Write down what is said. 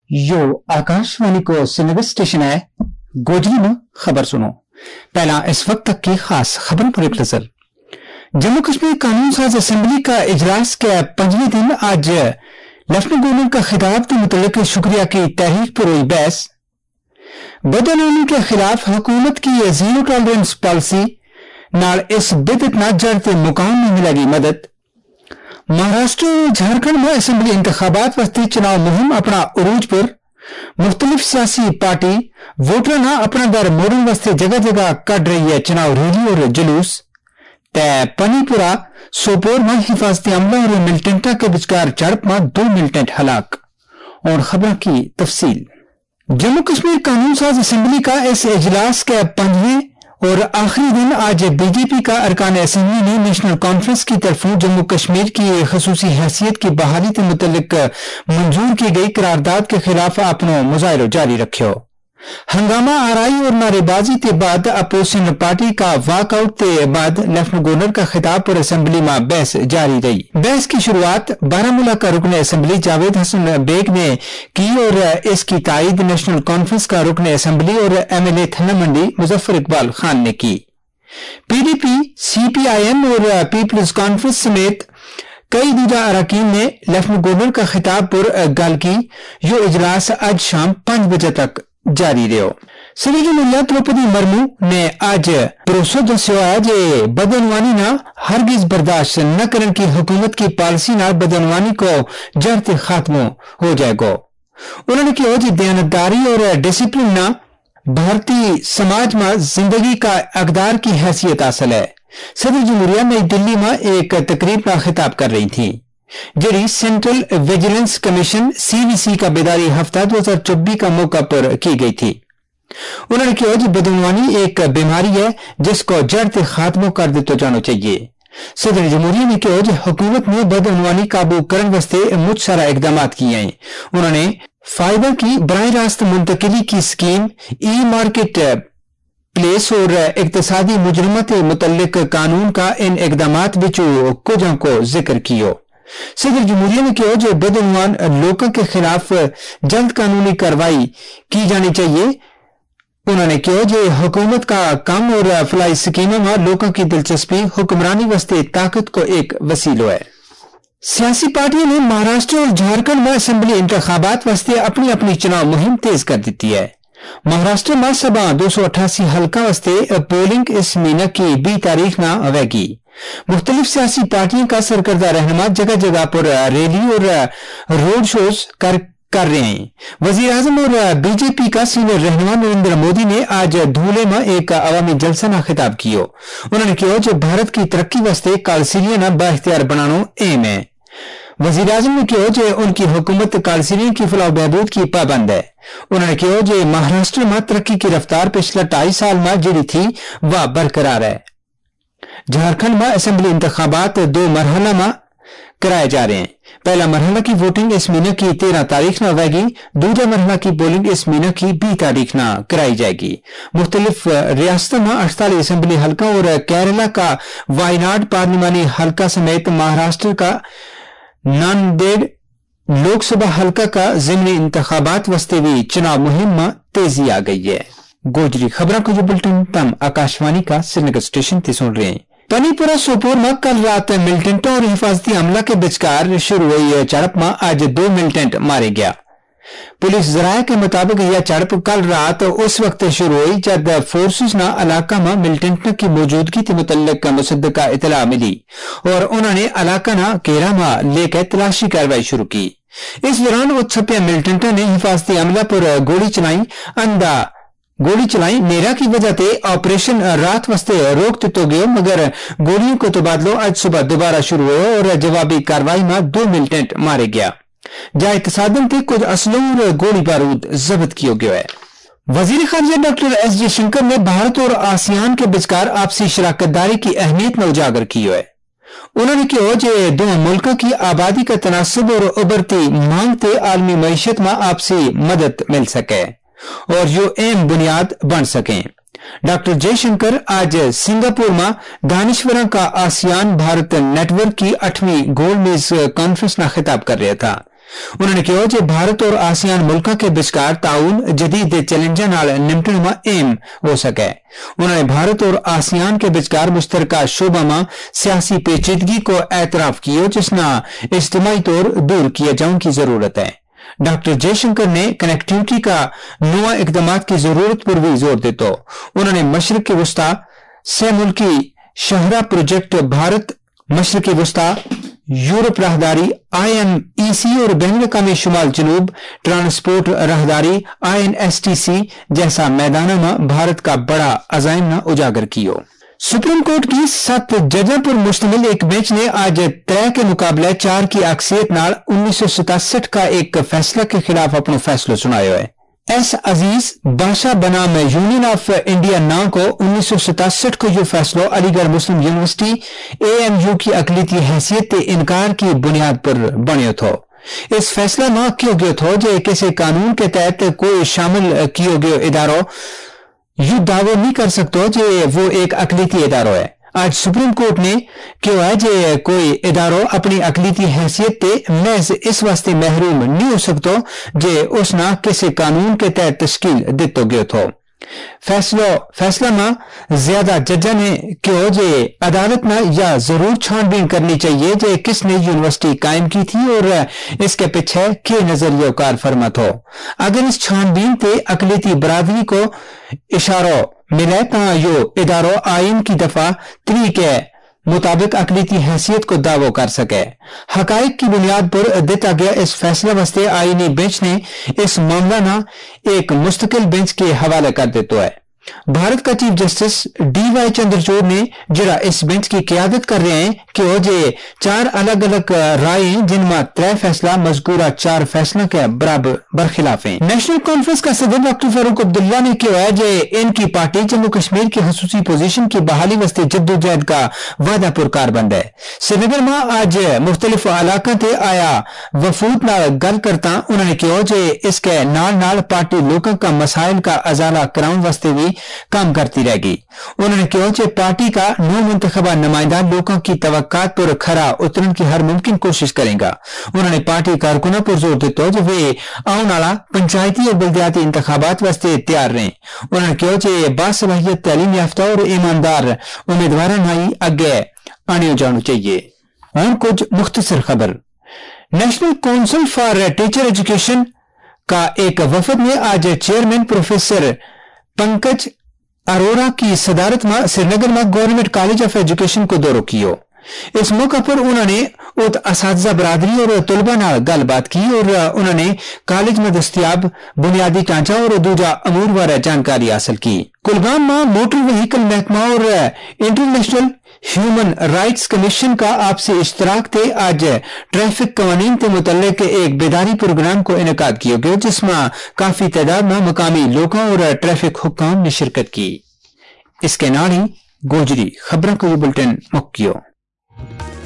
यो आकाशवाणी को श्रीनगर स्टेशन है। गोजरी में खबर सुनो। पहला इस वक्त तक की खास खबरों पर एक नजर। जम्मू कश्मीर कानून साज असेंबली का इजलास के 5वें दिन आज लेफ्टिनेंट गवर्नर का खिताब के मुतल्लिक शुक्रिया की तहरीक पर हुई बहस। बदअमनी के खिलाफ हुकूमत की जीरो टॉलरेंस पॉलिसी नाल इस बिदत ना जड़ते मुकाम में मिलेगी मदद। महाराष्ट्र और झारखंड में असेंबली इंतखाबात वस्ती चुनाव मुहिम अपना उरूज पर। मुख्तलिफ सियासी पार्टी वोटर ना अपना दर मोड़न वास्ते जगह जगह कट रही है चुनाव रैली और जुलूस। तय पनीपुरा सोपोर में हिफाजती अमला और मिलिटेंटा के विचकार झड़प में 2 मिलिटेंट हलाक। और खबर की तफसील। जम्मू कश्मीर कानून साज असेंबली का इस इजलास के 5वें और आखिरी दिन आज बीजेपी का अरकान असेंबली ने नेशनल कॉन्फ्रेंस की तरफों जम्मू कश्मीर की खसूसी हैसियत की बहाली के मुतल्लिक मंजूर की गई करारदाद के खिलाफ अपनो मुजाहिरो जारी रखियो। हंगामा आराई और नारेबाजी के बाद अपोजिशन पार्टी का वॉकआउट के बाद लेफ्टिनेंट गवर्नर का खिताब पर असेंबली में बहस जारी रही। बहस की शुरुआत बारामूला का रुकन असेंबली जावेद हसन बेग ने की और इसकी तायीद नेशनल कॉन्फ्रेंस का रुकन असेंबली और एमएलए थना मंडी मुजफ्फर इकबाल खान ने की। पीडीपी, सीपीआईएम और पीपल्स कॉन्फ्रेंस समेत कई दूजा अरकान ने लेफ्टिनेंट गवर्नर का खिताब पर गल की। यो इजलास आज शाम 5 बजे तक जारी रहो। सदर जमहूरिया द्रौपदी मुर्मू ने आज भरोसा दस्यो है जे बदअनवानी ना हरगिज बर्दाश्त न करने की हुकूमत की पॉलिसी ना बदअनवानी को जड़ से खात्मा हो जाएगा। उन्होंने कहा कि दयानतदारी और डिसिप्लिन ना भारतीय समाज में जिंदगी का अकदार की हैसियत हासिल है। सदर जमहूरिया नई दिल्ली में एक तकरीब का खिताब कर रही थी जड़ी सेंट्रल विजिलेंस कमीशन सीवीसी का बेदारी हफ्ता 2024 का मौका पर की गई थी। उन्होंने कहा कि बदअनवानी एक बीमारी है जिसको जड़ से खात्मा कर दिया जाना चाहिए। सदर जमहूरिया ने कहा कि हुकूमत ने बदअनवानी काबू करने वास्ते मुझ सारा इकदाम किए हैं। उन्होंने फाइबर की बराह रास्त मुंतकिली की स्कीम, ई मार्केट प्लेस और इक्तसादी मुजरमत मुतल्लिक कानून का इन इकदामात विचों कुछ को जिक्र किया। सदर जमहूरिया ने कहा जो बदअनवान लोगों के खिलाफ जल्द कानूनी कार्रवाई की जानी चाहिए। उन्होंने कहा जो हुकूमत का काम और फलाई स्कीमों में लोगों की दिलचस्पी हुक्मरानी वास्ते ताकत को एक वसीला है। सियासी पार्टियों ने महाराष्ट्र और झारखंड में असेंबली इंतखाबात वास्ते अपनी अपनी चुनाव मुहिम तेज कर दी है। महाराष्ट्र में सभा 288 हल्का वास्ते पोलिंग इस महीने की 20 तारीख ना होगी। मुख्तलिफ सियासी पार्टियों का सरकर्दा रहनुमा जगह जगह पर रैली और रोड शोज कर रहे हैं। वजीर आजम और बीजेपी का सीनियर रहनुमा नरेंद्र मोदी ने आज धूले में एक अवामी जलसा ना खिताब किया। उन्होंने कहा जो भारत की तरक्की वास्ते कालसीरिया ना बाइख्तियार बनाना एम है। वजीर आजम ने कहा जो उनकी हुकूमत कालसीरिया की फलाह बहबूद की पाबंद है। उन्होंने कहा जो महाराष्ट्र में तरक्की की रफ्तार पिछले 2.5 साल में जी थी वह बरकरार है। झारखंड में असेंबली इंतखाबात 2 मरहला में कराए जा रहे हैं। पहला मरहला की वोटिंग इस महीने की 13 तारीख न होगी। दूसरा मरहला की पोलिंग इस महीने की 20 तारीख न कराई जाएगी। मुख्तलिफ रियासतों में 48 असेंबली हल्का और केरला का वायनाड पार्लिमानी हल्का समेत महाराष्ट्र का नांदेड़ लोकसभा हल्का का जिमनी इंतखाबात वस्ते भी चुनाव मुहिम में तेजी आ गई है। गोजरी खबरों को जो बुलेटिन तम आकाशवाणी का श्रीनगर स्टेशन से सुन रहे हैं। पनीपुरा सोपोर में कल रात मिलिटेंटों और हिफाजती अमला के विचकार शुरू हुई झड़प में आज 2 मिलिटेंट मारे गया। पुलिस जराये के मुताबिक यह झड़प कल रात उस वक्त शुरू हुई जब फोर्सेस ना इलाका में मिलिटेंट की मौजूदगी के मुतल्लिक मुसद्दका इतला मिली और उन्होंने इलाका ना घेरा में लेकर तलाशी कार्रवाई शुरू की। इस दौरान उत्छपिया मिलिटेंटों ने हिफाजती अमला पर गोली चलाई। नेरा की वजह से ऑपरेशन रात वास्ते रोक दितो गयो मगर गोलियों को तबादलो आज सुबह दोबारा शुरू हुआ और जवाबी कार्रवाई में 2 मिलिटेंट मारे गया जहां तसादम थे कुछ असलों और गोली बारूद जब्त किया गया है। वजीर खारजा डॉक्टर एस जयशंकर ने भारत और आसियान के विचकार आपसी शराकतदारी की अहमियत में उजागर की है। उन्होंने कहा कि दोनों मुल्कों की आबादी का तनासब और उभरती मांग से आलमी मईशत में आपसी मदद मिल सके और जो अहम बुनियाद बन सके। डॉक्टर जयशंकर आज सिंगापुर में दानिश्वरों का आसियान भारत नेटवर्क की 8वीं गोलमेज कॉन्फ्रेंस में खिताब कर रहा था। انہوں نے کہا کہ بھارت اور آسیان ملکوں کے بچکار تعاون جدید چیلنجاں نال نمٹن میں اہم ہو سکے. انہوں نے بھارت اور آسیان کے بچکار مشترکہ شعبہ میں سیاسی پیچیدگی کو اعتراف کیا جس نہ اجتماعی طور دور کیے جاؤں کی ضرورت ہے. ڈاکٹر جے شنکر نے کنیکٹیوٹی کا نوا اقدامات کی ضرورت پر بھی زور دیتا. انہوں نے مشرق وسطی سے ملکی شاہراہ پروجیکٹ بھارت مشرقی وسطی یورپ راہداری INEC اور بین الاقوامی شمال جنوب ٹرانسپورٹ راہداری INSTC جیسا میدانوں میں بھارت کا بڑا عزائم نہ اجاگر کیا. سپریم کورٹ کی 7 ججوں پر مشتمل ایک بینچ نے آج 3 کے مقابلے 4 کی اکثریت نال 1967 کا ایک فیصلہ کے خلاف اپنا فیصلہ سنایا ہے. ایس عزیز بادشاہ بنام یونین آف انڈیا نا کو 1967 کو یہ فیصلہ علی گڑھ مسلم یونیورسٹی AMU کی اقلیتی حیثیت کے انکار کی بنیاد پر بنیا تھا. اس فیصلہ میں کیا گیا تھا جو کسی قانون کے تحت کوئی شامل کیا گیا ادارہ یہ دعوی نہیں کر سکتا کہ وہ ایک اقلیتی ادارہ ہے. آج سپریم کورٹ نے کہا ہے کہ کوئی ادارہ اپنی اقلیتی حیثیت تے محض اس واسطے محروم نہیں ہو سکتا جو اس نہ کسی قانون کے تحت تشکیل دیتا گیا تھا. فیصلہ میں زیادہ ججوں نے کہا کہ عدالت میں یا ضرور چھان بین کرنی چاہیے کہ کس نے یونیورسٹی قائم کی تھی اور اس کے پیچھے کیا نظریہ کار فرما تھا. اگر اس چھان بین تے اقلیتی برادری کو اشارہ ملے تو یہ ادارہ آئین کی دفعہ 3 کے مطابق اقلیتی حیثیت کو دعوی کر سکے. حقائق کی بنیاد پر دیتا گیا اس فیصلہ واسطے آئینی بینچ نے اس معاملہ نہ ایک مستقل بینچ کے حوالے کر دیتا ہے. بھارت کا چیف جسٹس DY چندرچوڑ نے جڑا اس بینچ کی قیادت کر رہے ہیں کہ وہ 4 الگ الگ رائے جن میں 3 فیصلہ مذکورہ 4 فیصلوں کے برخلاف ہیں. نیشنل کانفرنس کا صدر ڈاکٹر فاروق عبداللہ نے کہا ہے کہ ان کی پارٹی جموں کشمیر کی خصوصی پوزیشن کی بحالی واسطے جدوجہد کا وعدہ پرکار بند ہے. سری نگر میں آج مختلف علاقوں تے آیا وفود نال گل کرتا انہوں نے کہا کہ اس کے نال پارٹی لوگوں کا مسائل کا ازالہ کراؤن واسطے بھی کام کرتی رہے گی. انہوں نے کہا کہ پارٹی کا نو منتخبہ نمائندہ لوگوں کی توقعات پر کھرا اترن کی ہر ممکن کوشش کرے گا. انہوں نے پارٹی کارکنوں پر زور دیتا کہ وہ آنے والا پنچایتی اور بلدیاتی انتخابات واسطے تیار رہیں. انہوں نے کہا کہ باصلاحیت تعلیم یافتہ اور ایماندار امیدواروں ہی اگے آنے جانا چاہیے. اور کچھ مختصر خبر. National Council for Teacher Education کا ایک وفد نے آج چیئرمین پروفیسر پنکج اروڑا کی صدارت میں سری نگر میں گورنمنٹ کالج آف ایجوکیشن کو دورہ کیا. اس موقع پر انہوں نے اساتذہ برادری اور طلبہ نال گل بات کی اور انہوں نے کالج میں دستیاب بنیادی ڈھانچہ اور دوجا امور بارے جانکاری حاصل کی. کلگام میں موٹر وہیکل محکمہ اور انٹرنیشنل ہیومن رائٹس کمیشن کا آپسی اشتراک تھے آج ٹریفک قوانین کے متعلق ایک بیداری پروگرام کو انعقاد کیا گیا جس میں کافی تعداد میں مقامی لوگوں اور ٹریفک حکام نے شرکت کی. اس کے نال ہی گوجری خبروں کو یہ بلٹن مک کیا.